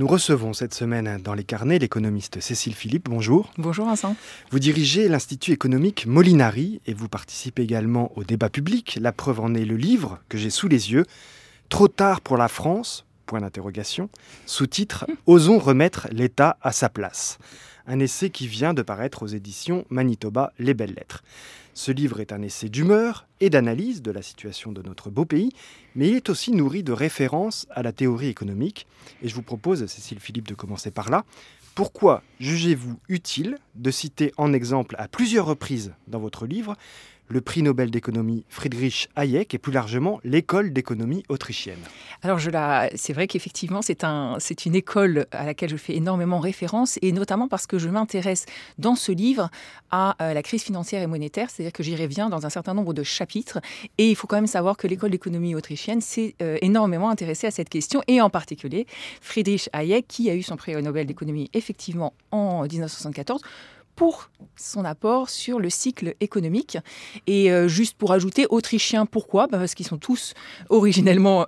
Nous recevons cette semaine dans les carnets l'économiste Cécile Philippe. Bonjour. Bonjour Vincent. Vous dirigez l'Institut économique Molinari et vous participez également au débat public. La preuve en est le livre que j'ai sous les yeux, Trop tard pour la France, point d'interrogation, sous-titre Osons remettre l'État à sa place. Un essai qui vient de paraître aux éditions Manitoba Les Belles Lettres. Ce livre est un essai d'humeur et d'analyse de la situation de notre beau pays, mais il est aussi nourri de références à la théorie économique. Et je vous propose, Cécile Philippe, de commencer par là. Pourquoi jugez-vous utile de citer en exemple à plusieurs reprises dans votre livre le prix Nobel d'économie Friedrich Hayek et plus largement l'école d'économie autrichienne? Alors c'est vrai qu'effectivement c'est une école à laquelle je fais énormément référence et notamment parce que je m'intéresse dans ce livre à la crise financière et monétaire, c'est-à-dire que j'y reviens dans un certain nombre de chapitres et il faut quand même savoir que l'école d'économie autrichienne s'est énormément intéressée à cette question et en particulier Friedrich Hayek qui a eu son prix Nobel d'économie effectivement en 1974 pour son apport sur le cycle économique. Et juste pour ajouter, autrichiens, pourquoi ? Parce qu'ils sont tous originellement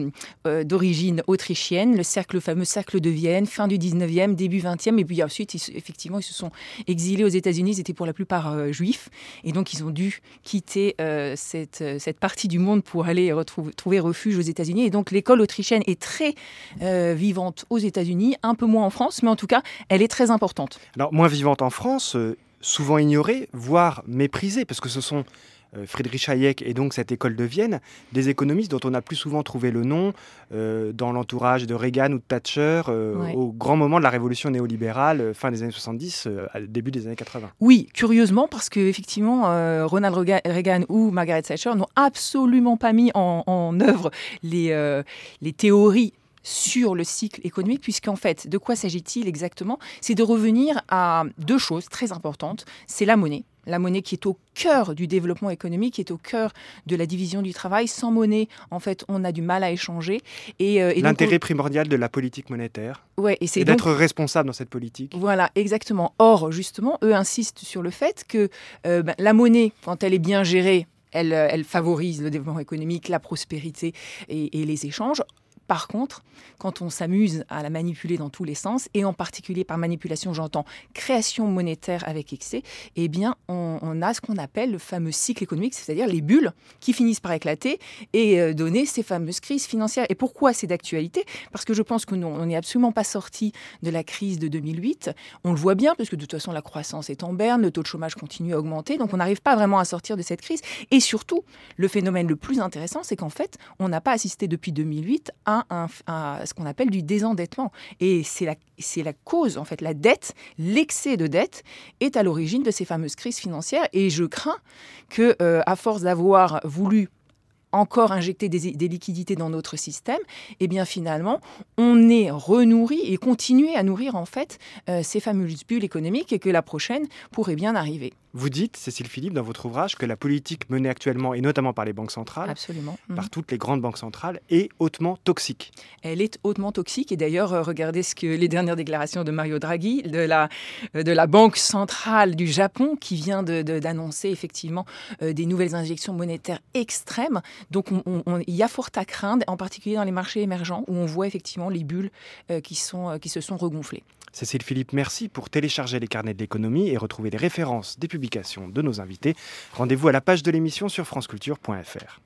d'origine autrichienne. Le fameux cercle de Vienne, fin du 19e, début 20e. Et puis ensuite, ils se sont exilés aux États-Unis. Ils étaient pour la plupart juifs. Et donc, ils ont dû quitter cette partie du monde pour aller trouver refuge aux États-Unis. Et donc, l'école autrichienne est très vivante aux États-Unis, un peu moins en France, mais en tout cas, elle est très importante. Alors, moins vivante en France, souvent ignorée, voire méprisée, parce que ce sont Friedrich Hayek et donc cette école de Vienne, des économistes dont on a plus souvent trouvé le nom dans l'entourage de Reagan ou de Thatcher au grand moment de la révolution néolibérale, fin des années 70, début des années 80. Oui, curieusement, parce qu'effectivement, Ronald Reagan ou Margaret Thatcher n'ont absolument pas mis en œuvre les théories sur le cycle économique, puisqu'en fait, de quoi s'agit-il exactement ? C'est de revenir à deux choses très importantes. C'est la monnaie qui est au cœur du développement économique, qui est au cœur de la division du travail. Sans monnaie, en fait, on a du mal à échanger. Et l'intérêt primordial de la politique monétaire, et d'être responsable dans cette politique. Voilà, exactement. Or, justement, eux insistent sur le fait que la monnaie, quand elle est bien gérée, elle favorise le développement économique, la prospérité et les échanges. Par contre, quand on s'amuse à la manipuler dans tous les sens, et en particulier par manipulation, j'entends création monétaire avec excès, eh bien, on a ce qu'on appelle le fameux cycle économique, c'est-à-dire les bulles qui finissent par éclater et donner ces fameuses crises financières. Et pourquoi c'est d'actualité ? Parce que je pense que on n'est absolument pas sorti de la crise de 2008. On le voit bien, parce que de toute façon, la croissance est en berne, le taux de chômage continue à augmenter, donc on n'arrive pas vraiment à sortir de cette crise. Et surtout, le phénomène le plus intéressant, c'est qu'en fait, on n'a pas assisté depuis 2008 à ce qu'on appelle du désendettement. Et c'est la cause, en fait, la dette, l'excès de dette est à l'origine de ces fameuses crises financières. Et je crains que, à force d'avoir voulu encore injecter des liquidités dans notre système, eh bien finalement, on est renourri et continué à nourrir en fait ces fameuses bulles économiques et que la prochaine pourrait bien arriver. Vous dites, Cécile Philippe, dans votre ouvrage, que la politique menée actuellement, et notamment par les banques centrales, absolument, par toutes les grandes banques centrales, est hautement toxique. Elle est hautement toxique. Et d'ailleurs, regardez les dernières déclarations de Mario Draghi, de la Banque centrale du Japon, qui vient d'annoncer effectivement des nouvelles injections monétaires extrêmes. Donc, il y a fort à craindre, en particulier dans les marchés émergents, où on voit effectivement les bulles qui se sont regonflées. Cécile Philippe, merci. Pour télécharger les carnets de l'économie et retrouver les références des publications de nos invités, rendez-vous à la page de l'émission sur franceculture.fr.